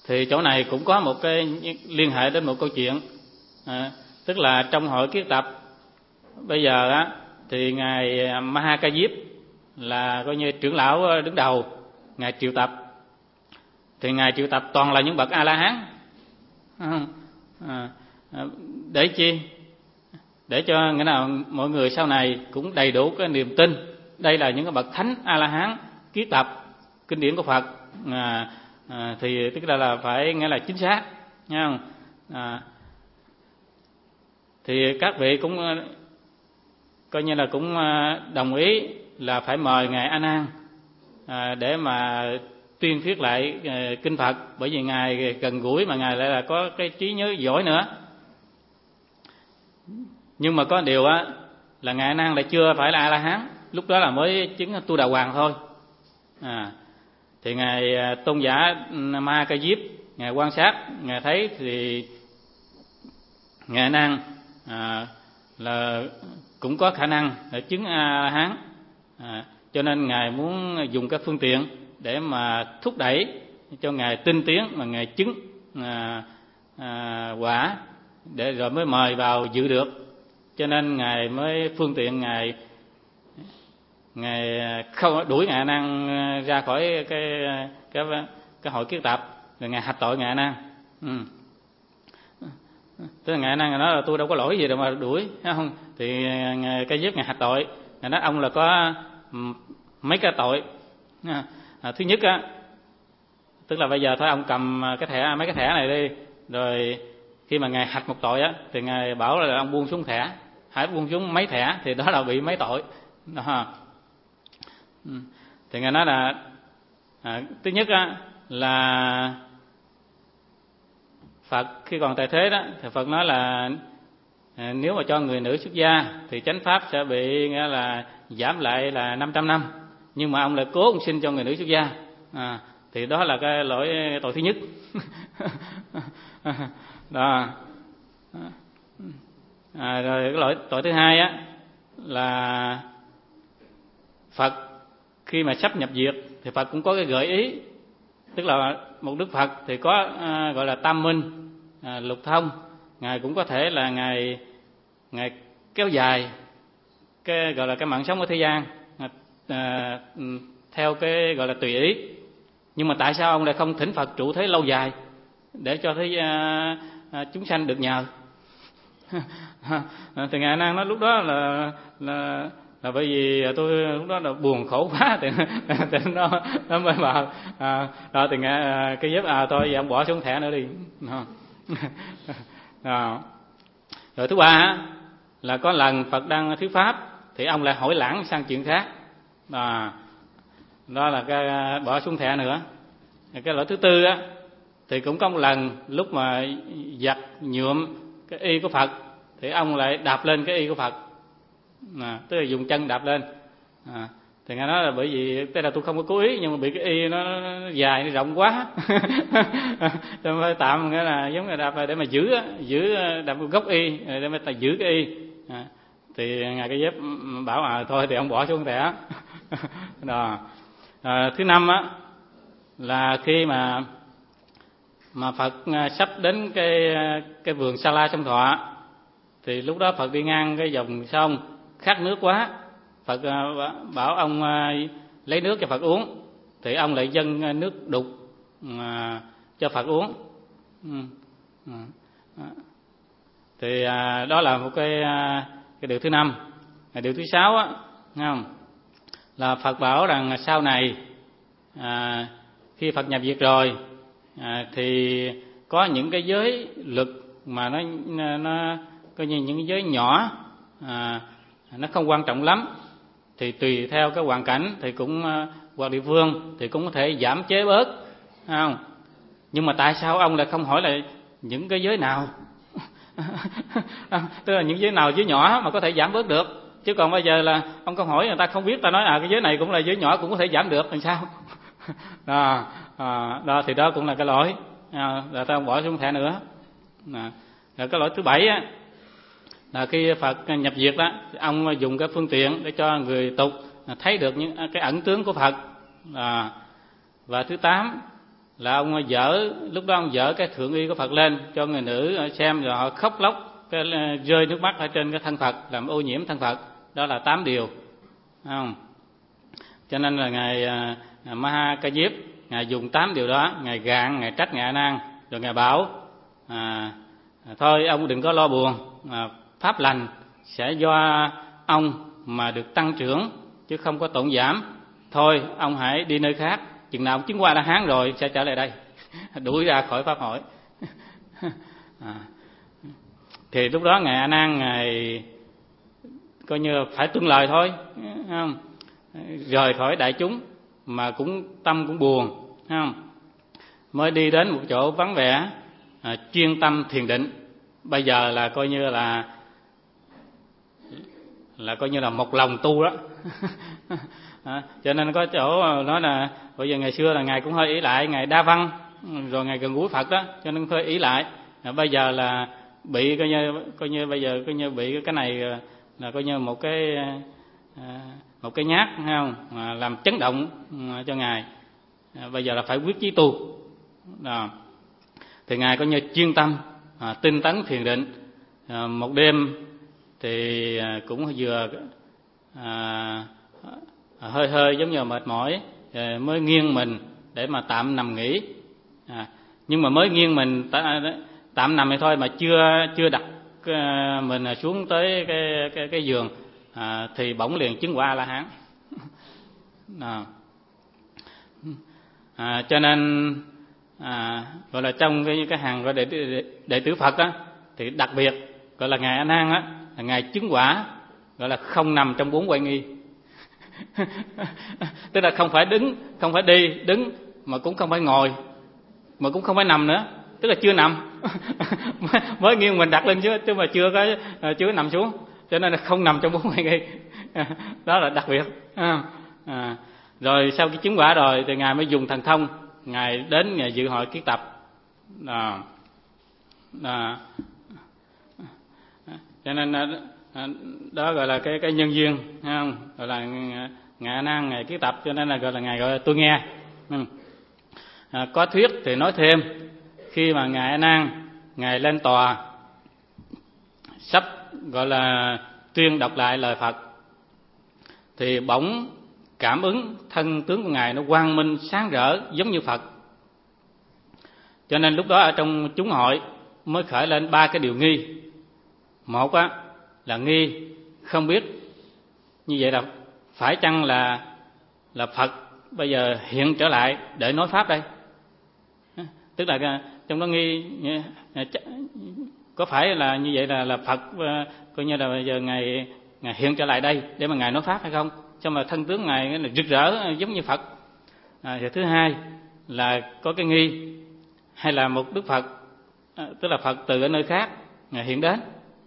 Thì chỗ này cũng có một cái liên hệ đến một câu chuyện, tức là trong hội kiết tập bây giờ á, thì ngài Mahakayip là coi như trưởng lão đứng đầu, ngài triệu tập. Thì ngài triệu tập toàn là những bậc A La Hán. Để chi? Để cho nghĩa là mọi người sau này cũng đầy đủ cái niềm tin đây là những cái bậc thánh A La Hán kiết tập kinh điển của Phật, thì tức là phải nghĩa là chính xác, nghe không? Thì các vị cũng coi như là cũng đồng ý là phải mời ngài A Nan để mà tuyên thuyết lại kinh Phật, bởi vì ngài gần gũi mà ngài lại là có cái trí nhớ giỏi nữa. Nhưng mà có điều á là ngài A Nan lại chưa phải là A La Hán, lúc đó là mới chứng Tu Đà Hoàng thôi. Thì ngài tôn giả Ma Ca Diếp, ngài quan sát, ngài thấy thì ngài A Nan là cũng có khả năng để chứng A La Hán, cho nên ngài muốn dùng các phương tiện để mà thúc đẩy cho ngài tinh tiến mà ngài chứng quả, để rồi mới mời vào dự được. Cho nên ngài mới phương tiện ngài không đuổi ngài A Nan ra khỏi cái hội kiết tập, rồi ngài hạch tội ngài A Nan. Tức là ngài A Nan nói là tôi đâu có lỗi gì đâu mà đuổi, thấy không? Thì ngài Ca Diếp ngài hạch tội, ngài nói ông là có mấy cái tội. Thứ nhất á, tức là bây giờ thôi ông cầm mấy cái thẻ này đi, rồi khi mà ngài hạch một tội á thì ngài bảo là ông buông xuống thẻ, hãy buông xuống mấy thẻ thì đó là bị mấy tội đó. Thì ngài nói là thứ nhất á là Phật khi còn tại thế đó thì Phật nói là nếu mà cho người nữ xuất gia thì chánh pháp sẽ bị nghĩa là giảm lại là 500 năm, nhưng mà ông lại cố ông sinh cho người nữ xuất gia, thì đó là cái tội thứ nhất. Đó. Rồi cái tội thứ hai á là Phật khi mà sắp nhập diệt thì Phật cũng có cái gợi ý, tức là một Đức Phật thì có gọi là tam minh, lục thông, ngài cũng có thể là ngài kéo dài cái gọi là cái mạng sống ở thế gian theo cái gọi là tùy ý. Nhưng mà tại sao ông lại không thỉnh Phật trụ thế lâu dài để cho thế chúng sanh được nhờ? Thì ngài A Nan nói lúc đó là bởi vì tôi lúc đó là buồn khổ quá thì nó mới vào. Đó thì ngài cái giúp thôi vậy ông bỏ xuống thẻ nữa đi. Rồi thứ ba là có lần Phật đang thuyết pháp thì ông lại hỏi lãng sang chuyện khác, đó là cái bỏ xuống thẻ nữa. Cái lỗi thứ tư á thì cũng có một lần lúc mà giặt nhuộm cái y của Phật thì ông lại đạp lên cái y của Phật, tức là dùng chân đạp lên. Thì ngài nói là bởi vì tức là tôi không có cố ý, nhưng mà bị cái y nó dài, nó rộng quá, cho nên tạm nghĩa là giống như đạp là để mà giữ đạp gốc y để mà giữ cái y. Thì ngài cái dép bảo thôi thì ông bỏ xuống thẻ. Đó. Thứ năm á là khi mà Phật sắp đến cái vườn Sa La Sông Thọ thì lúc đó Phật đi ngang cái dòng sông khát nước quá, Phật bảo ông lấy nước cho Phật uống, thì ông lại dâng nước đục cho Phật uống. Thì đó là một cái điều thứ năm. Điều thứ sáu á, nghe không? Là Phật bảo rằng sau này khi Phật nhập diệt rồi thì có những cái giới luật mà nó coi như những cái giới nhỏ, nó không quan trọng lắm, thì tùy theo cái hoàn cảnh thì cũng hoặc địa phương thì cũng có thể giảm chế bớt, không? Nhưng mà tại sao ông lại không hỏi là những cái giới nào? Tức là những giới nào giới nhỏ mà có thể giảm bớt được, chứ còn bây giờ là ông không hỏi người ta không biết, ta nói cái giới này cũng là giới nhỏ cũng có thể giảm được thì sao? Đó thì đó cũng là cái lỗi, là ta không bỏ xuống thẻ nữa. Rồi cái lỗi thứ bảy á là khi Phật nhập diệt đó, ông dùng cái phương tiện để cho người tục thấy được những cái ẩn tướng của Phật. Và thứ 8 là ông dở, lúc đó ông dở cái thượng y của Phật lên cho người nữ xem, rồi họ khóc lóc, cái rơi nước mắt ở trên cái thân Phật, làm ô nhiễm thân Phật. Đó là 8 điều, không? Cho nên là ngài Ma Ca Diếp, ngài dùng 8 điều đó, ngài gạn, ngài trách ngài A Nan, rồi ngài bảo thôi ông đừng có lo buồn, pháp lành sẽ do ông mà được tăng trưởng chứ không có tổn giảm. Thôi ông hãy đi nơi khác, chừng nào ông chứng qua La Hán rồi sẽ trở lại đây. Đuổi ra khỏi pháp hội. Thì lúc đó ngài A Nan, ngài coi như phải tuân lời thôi, không? Rời khỏi đại chúng mà cũng tâm cũng buồn, không? Mới đi đến một chỗ vắng vẻ, chuyên tâm thiền định. Bây giờ là coi như là một lòng tu đó. Cho nên có chỗ nói là bây giờ ngày xưa là ngài cũng hơi ý lại, ngài đa văn rồi ngài gần gũi Phật đó, cho nên hơi ý lại. Bây giờ là bị coi như bây giờ coi như bị cái này là coi như một cái nhát, thấy không, làm chấn động cho ngài. Bây giờ là phải quyết chí tu đó. Thì ngài coi như chuyên tâm tinh tấn thiền định. Một đêm thì cũng vừa hơi giống như mệt mỏi, mới nghiêng mình để mà tạm nằm nghỉ. Nhưng mà mới nghiêng mình tạm nằm này thôi, mà chưa đặt mình xuống tới cái giường, thì bỗng liền chứng quả A La Hán. Cho nên gọi là trong cái hàng gọi đệ tử Phật đó, thì đặc biệt gọi là ngài A Nan á, là ngài chứng quả gọi là không nằm trong 4 oai nghi. Tức là không phải đứng, không phải đi đứng, mà cũng không phải ngồi, mà cũng không phải nằm nữa, tức là chưa nằm. Mới nghiêng mình đặt lên chứ mà chưa nằm xuống, cho nên là không nằm trong 4 oai nghi. Đó là đặc biệt. Rồi sau khi chứng quả rồi thì ngài mới dùng thần thông, ngài đến ngài dự hội kiến tập. Cho nên đó gọi là cái nhân duyên, thấy không? Gọi là ngài A Nan ngài kiến tập, cho nên là gọi là ngài gọi là tôi nghe. Có thuyết thì nói thêm, khi mà ngài A Nan ngài lên tòa sắp gọi là tuyên đọc lại lời Phật, thì bỗng cảm ứng thân tướng của ngài nó quang minh sáng rỡ giống như Phật. Cho nên lúc đó ở trong chúng hội mới khởi lên 3 cái điều nghi. Một á là nghi không biết như vậy là phải chăng là Phật bây giờ hiện trở lại để nói pháp đây. Tức là trong đó nghi có phải là như vậy là Phật coi như là bây giờ ngài hiện trở lại đây để mà ngài nói pháp hay không? Cho mà thân tướng ngài rực rỡ giống như Phật. Và thứ hai là có cái nghi hay là một Đức Phật, tức là Phật từ ở nơi khác ngài hiện đến.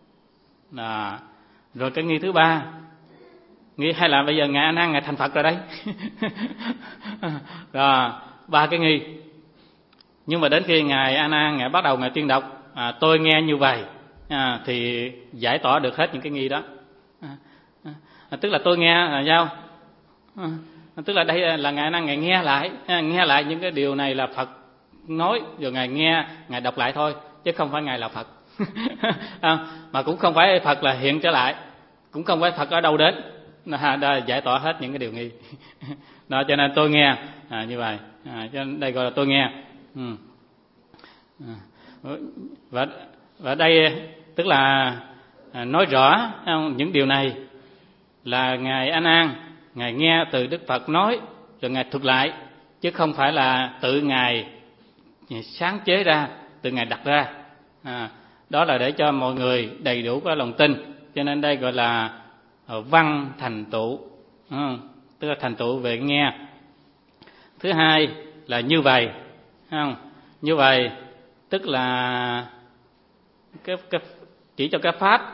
Rồi cái nghi thứ ba, nghi hay là bây giờ ngài A Nan ngài thành Phật rồi đây. Rồi 3 cái nghi. Nhưng mà đến khi ngài A Nan ngài bắt đầu ngài tuyên đọc tôi nghe như vậy, thì giải tỏa được hết những cái nghi đó. Tức là tôi nghe là sao? Tức là đây là ngài A Nan ngài nghe lại những cái điều này là Phật nói, rồi ngài nghe ngài đọc lại thôi, chứ không phải ngài là Phật. Mà cũng không phải Phật là hiện trở lại, cũng không phải Phật ở đâu đến. Đó, giải tỏa hết những cái điều nghi. Đó, cho nên tôi nghe như vậy. Cho nên đây gọi là tôi nghe. Và đây tức là nói rõ những điều này là ngài A Nan ngài nghe từ Đức Phật nói rồi ngài thuật lại, chứ không phải là tự ngài sáng chế ra, tự ngài đặt ra. Đó là để cho mọi người đầy đủ có lòng tin. Cho nên đây gọi là văn thành tựu, tức là thành tựu về nghe. Thứ hai là như vậy, không? Như vậy tức là cái chỉ cho cái pháp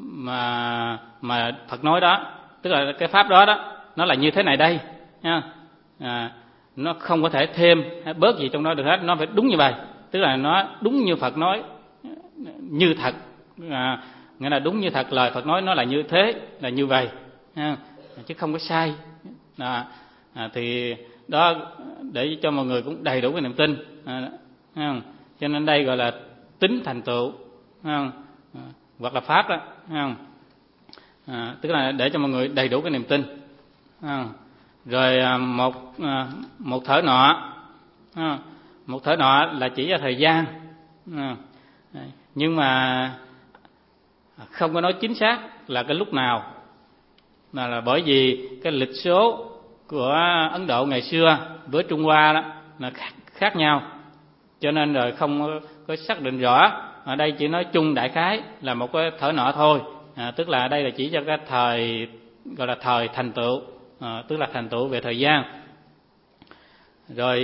mà Phật nói đó, tức là cái pháp đó nó là như thế này đây nha. Nó không có thể thêm hay bớt gì trong đó được hết, nó phải đúng như vậy, tức là nó đúng như Phật nói, như thật, nghĩa là đúng như thật, lời Phật nói nó là như thế, là như vậy, chứ không có sai. Thì đó, để cho mọi người cũng đầy đủ cái niềm tin. Không? Cho nên đây gọi là tính thành tựu, không? Hoặc là pháp đó, không? Tức là để cho mọi người đầy đủ cái niềm tin. Rồi một thở nọ, một thở nọ là chỉ cho thời gian, nhưng mà không có nói chính xác là cái lúc nào, là bởi vì cái lịch số của Ấn Độ ngày xưa với Trung Hoa đó là khác nhau, cho nên rồi không có xác định rõ. Ở đây chỉ nói chung đại khái là một cái thở nọ thôi, tức là đây là chỉ cho cái thời gọi là thời thành tựu, tức là thành tựu về thời gian. Rồi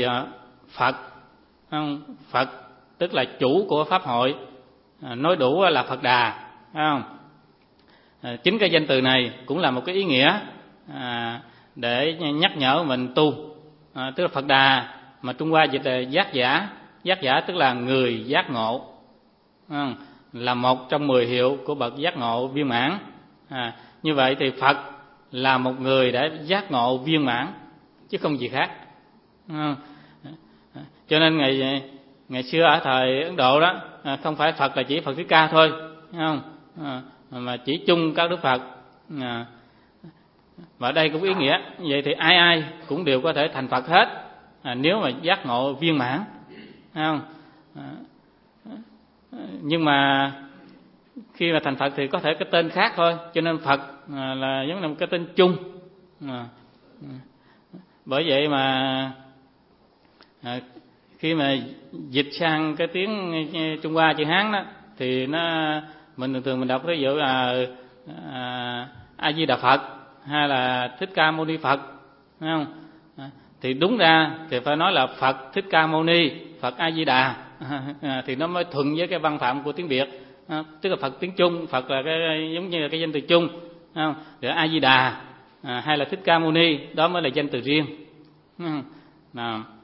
Phật tức là chủ của pháp hội, nói đủ là Phật Đà, phải không? Chính cái danh từ này cũng là một cái ý nghĩa để nhắc nhở mình tu, tức là Phật Đà mà Trung Hoa dịch là giác giả. Giác giả tức là người giác ngộ, là một trong 10 hiệu của bậc giác ngộ viên mãn. Như vậy thì Phật là một người đã giác ngộ viên mãn chứ không gì khác. Cho nên ngày xưa ở thời Ấn Độ đó, không phải Phật là chỉ Phật Thích Ca thôi, không? Mà chỉ chung các Đức Phật. Và đây cũng ý nghĩa vậy thì ai cũng đều có thể thành Phật hết, nếu mà giác ngộ viên mãn, không? Nhưng mà khi mà thành Phật thì có thể cái tên khác thôi, cho nên Phật là giống như một cái tên chung. Bởi vậy mà khi mà dịch sang cái tiếng Trung Hoa chữ Hán đó, thì mình thường mình đọc ví dụ A Di Đà Phật hay là Thích Ca Mâu Ni Phật, phải không? Thì đúng ra thì phải nói là Phật Thích Ca Mâu Ni, Phật A Di Đà, thì nó mới thuận với cái văn phạm của tiếng Việt. Tức là Phật tiếng Trung, Phật là cái giống như là cái danh từ chung, không? Rồi A Di Đà hay là Thích Ca Mâu Ni đó mới là danh từ riêng. Nào,